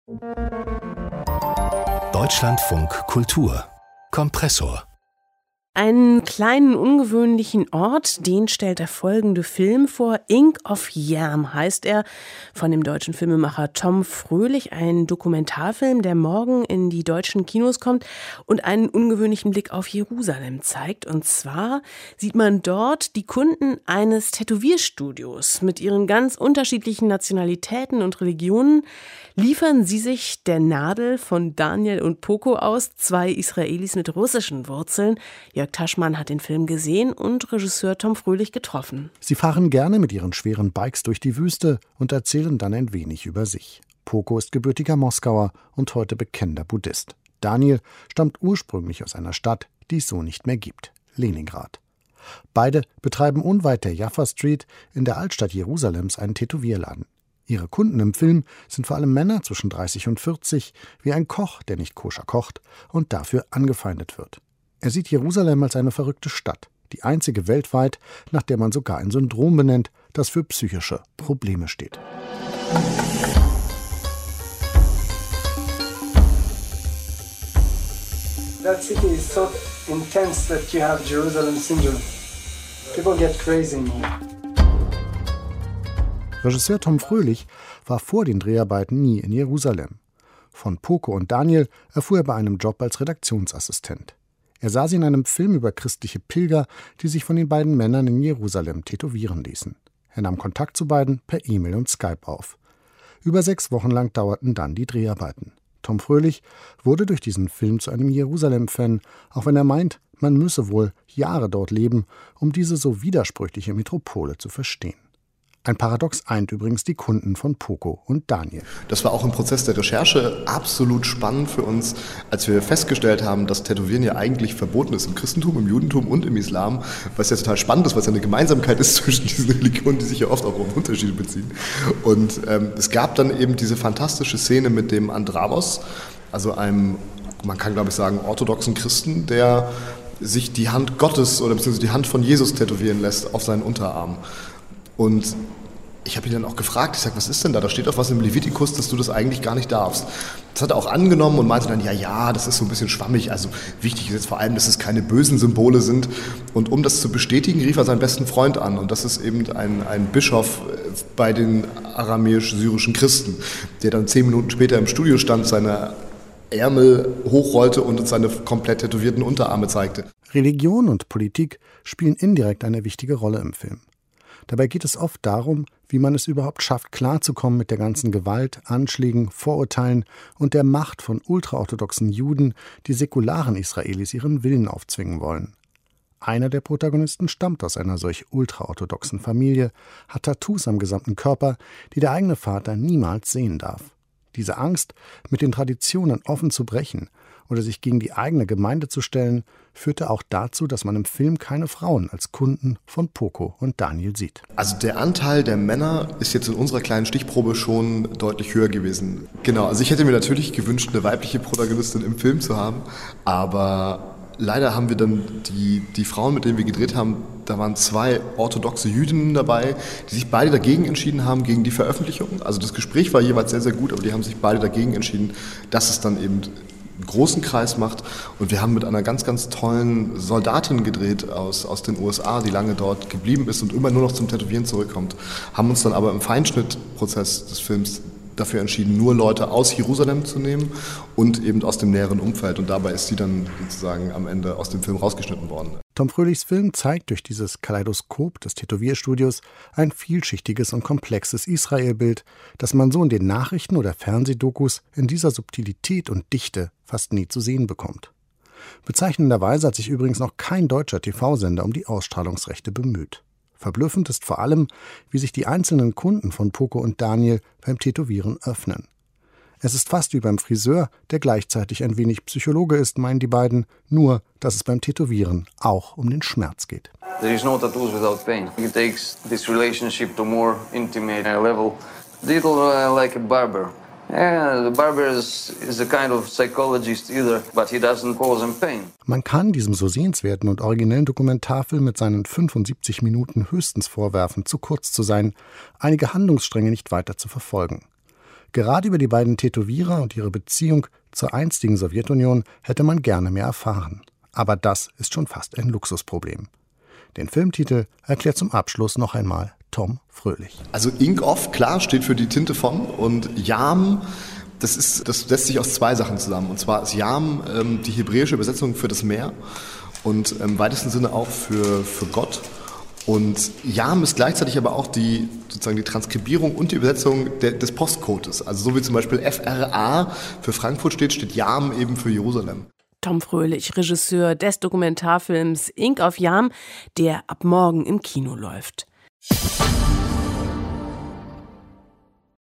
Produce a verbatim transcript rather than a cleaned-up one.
Deutschlandfunk Kultur Kompressor. Einen kleinen, ungewöhnlichen Ort, den stellt der folgende Film vor. Ink of Yam heißt er, von dem deutschen Filmemacher Tom Fröhlich. Ein Dokumentarfilm, der morgen in die deutschen Kinos kommt und einen ungewöhnlichen Blick auf Jerusalem zeigt. Und zwar sieht man dort die Kunden eines Tätowierstudios. Mit ihren ganz unterschiedlichen Nationalitäten und Religionen liefern sie sich der Nadel von Daniel und Poko aus, zwei Israelis mit russischen Wurzeln. Jörg Taschmann hat den Film gesehen und Regisseur Tom Fröhlich getroffen. Sie fahren gerne mit ihren schweren Bikes durch die Wüste und erzählen dann ein wenig über sich. Poko ist gebürtiger Moskauer und heute bekennender Buddhist. Daniel stammt ursprünglich aus einer Stadt, die es so nicht mehr gibt, Leningrad. Beide betreiben unweit der Jaffa Street in der Altstadt Jerusalems einen Tätowierladen. Ihre Kunden im Film sind vor allem Männer zwischen dreißig und vierzig, wie ein Koch, der nicht koscher kocht und dafür angefeindet wird. Er sieht Jerusalem als eine verrückte Stadt, die einzige weltweit, nach der man sogar ein Syndrom benennt, das für psychische Probleme steht. That city is so intense that you have Jerusalem syndrome. People get crazy in here. Regisseur Tom Fröhlich war vor den Dreharbeiten nie in Jerusalem. Von Poko und Daniel erfuhr er bei einem Job als Redaktionsassistent. Er sah sie in einem Film über christliche Pilger, die sich von den beiden Männern in Jerusalem tätowieren ließen. Er nahm Kontakt zu beiden per E-Mail und Skype auf. Über sechs Wochen lang dauerten dann die Dreharbeiten. Tom Fröhlich wurde durch diesen Film zu einem Jerusalem-Fan, auch wenn er meint, man müsse wohl Jahre dort leben, um diese so widersprüchliche Metropole zu verstehen. Ein Paradox eint übrigens die Kunden von Poko und Daniel. Das war auch im Prozess der Recherche absolut spannend für uns, als wir festgestellt haben, dass Tätowieren ja eigentlich verboten ist im Christentum, im Judentum und im Islam, was ja total spannend ist, was ja eine Gemeinsamkeit ist zwischen diesen Religionen, die sich ja oft auch auf Unterschiede beziehen. Und ähm, es gab dann eben diese fantastische Szene mit dem Andrabos, also einem, man kann glaube ich sagen, orthodoxen Christen, der sich die Hand Gottes oder beziehungsweise die Hand von Jesus tätowieren lässt auf seinen Unterarm. Und ich habe ihn dann auch gefragt, ich sage, was ist denn da? Da steht auch was im Levitikus, dass du das eigentlich gar nicht darfst. Das hat er auch angenommen und meinte dann, ja, ja, das ist so ein bisschen schwammig. Also wichtig ist jetzt vor allem, dass es keine bösen Symbole sind. Und um das zu bestätigen, rief er seinen besten Freund an. Und das ist eben ein, ein Bischof bei den aramäisch-syrischen Christen, der dann zehn Minuten später im Studio stand, seine Ärmel hochrollte und uns seine komplett tätowierten Unterarme zeigte. Religion und Politik spielen indirekt eine wichtige Rolle im Film. Dabei geht es oft darum, wie man es überhaupt schafft, klarzukommen mit der ganzen Gewalt, Anschlägen, Vorurteilen und der Macht von ultraorthodoxen Juden, die säkularen Israelis ihren Willen aufzwingen wollen. Einer der Protagonisten stammt aus einer solch ultraorthodoxen Familie, hat Tattoos am gesamten Körper, die der eigene Vater niemals sehen darf. Diese Angst, mit den Traditionen offen zu brechen oder sich gegen die eigene Gemeinde zu stellen, führte auch dazu, dass man im Film keine Frauen als Kunden von Poko und Daniel sieht. Also der Anteil der Männer ist jetzt in unserer kleinen Stichprobe schon deutlich höher gewesen. Genau, also ich hätte mir natürlich gewünscht, eine weibliche Protagonistin im Film zu haben, aber leider haben wir dann die, die Frauen, mit denen wir gedreht haben, da waren zwei orthodoxe Jüdinnen dabei, die sich beide dagegen entschieden haben, gegen die Veröffentlichung. Also das Gespräch war jeweils sehr, sehr gut, aber die haben sich beide dagegen entschieden, dass es dann eben einen großen Kreis macht. Und wir haben mit einer ganz, ganz tollen Soldatin gedreht aus, aus den U S A, die lange dort geblieben ist und immer nur noch zum Tätowieren zurückkommt. Haben uns dann aber im Feinschnittprozess des Films dafür entschieden, nur Leute aus Jerusalem zu nehmen und eben aus dem näheren Umfeld. Und dabei ist sie dann sozusagen am Ende aus dem Film rausgeschnitten worden. Tom Fröhlichs Film zeigt durch dieses Kaleidoskop des Tätowierstudios ein vielschichtiges und komplexes Israelbild, das man so in den Nachrichten oder Fernsehdokus in dieser Subtilität und Dichte fast nie zu sehen bekommt. Bezeichnenderweise hat sich übrigens noch kein deutscher T V-Sender um die Ausstrahlungsrechte bemüht. Verblüffend ist vor allem, wie sich die einzelnen Kunden von Poko und Daniel beim Tätowieren öffnen. Es ist fast wie beim Friseur, der gleichzeitig ein wenig Psychologe ist, meinen die beiden, nur, dass es beim Tätowieren auch um den Schmerz geht. There is no tattoos without pain. It takes this relationship to more intimate level. Little uh, like a barber. Yeah, the barber is, is a kind of psychologist either, but he doesn't cause them pain. Man kann diesem so sehenswerten und originellen Dokumentarfilm mit seinen fünfundsiebzig Minuten höchstens vorwerfen, zu kurz zu sein, einige Handlungsstränge nicht weiter zu verfolgen. Gerade über die beiden Tätowierer und ihre Beziehung zur einstigen Sowjetunion hätte man gerne mehr erfahren. Aber das ist schon fast ein Luxusproblem. Den Filmtitel erklärt zum Abschluss noch einmal Tom Fröhlich. Also Ink of, klar, steht für die Tinte von, und Yam, das ist, das setzt sich aus zwei Sachen zusammen. Und zwar ist Yam ähm, die hebräische Übersetzung für das Meer und im weitesten Sinne auch für, für Gott. Und Yam ist gleichzeitig aber auch die, sozusagen die Transkribierung und die Übersetzung de, des Postcodes. Also so wie zum Beispiel F R A für Frankfurt steht, steht Yam eben für Jerusalem. Tom Fröhlich, Regisseur des Dokumentarfilms Ink of Yam, der ab morgen im Kino läuft.